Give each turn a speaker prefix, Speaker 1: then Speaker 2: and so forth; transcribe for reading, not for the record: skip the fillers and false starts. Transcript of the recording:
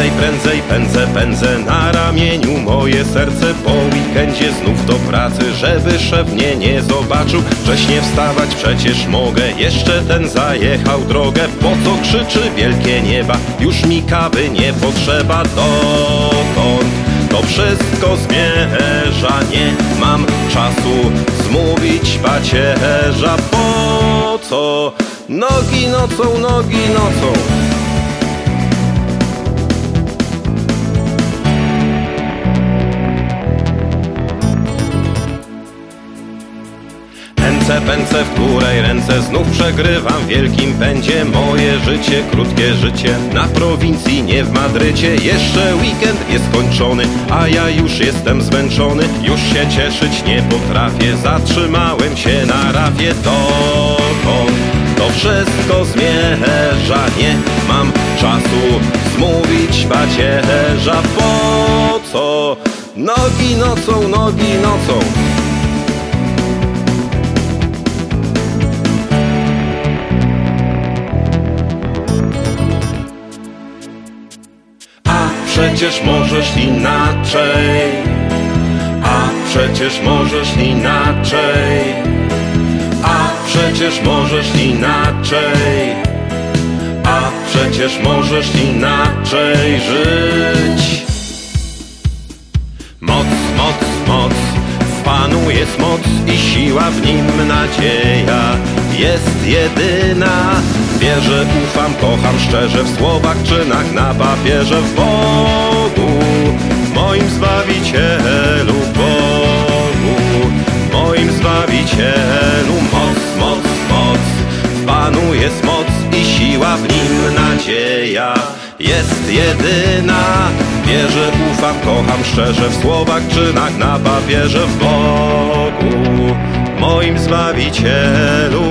Speaker 1: Prędzej pędzę na ramieniu moje serce. Po weekendzie znów do pracy, żeby szef mnie nie zobaczył. Wcześnie wstawać przecież mogę, jeszcze ten zajechał drogę. Po co krzyczy wielkie nieba, już mi kawy nie potrzeba. Dotąd to wszystko zmierza, nie mam czasu zmówić pacierza. Po co nogi nocą, nogi nocą? Pędzę, w której ręce znów przegrywam w wielkim pędzie. Moje życie, krótkie życie na prowincji, nie w Madrycie. Jeszcze weekend jest skończony, a ja już jestem zmęczony. Już się cieszyć nie potrafię, zatrzymałem się na rafie. Dokąd to wszystko zmierza, nie mam czasu zmówić pacierza. Po co nogi nocą, nogi nocą? Przecież możesz inaczej, a przecież możesz inaczej, a przecież możesz inaczej, a przecież możesz inaczej żyć. Moc, moc, moc, w Panu jest moc i siła w Nim nadzieja jest jedyna. Wierzę, ufam, kocham szczerze w słowach, czynach, na papierze, w Bogu, moim Zbawicielu, Bogu, moim Zbawicielu. Moc, moc, moc, w Panu jest moc i siła w Nim nadzieja jest jedyna. Wierzę, ufam, kocham szczerze w słowach, czynach, na papierze, w Bogu, moim Zbawicielu.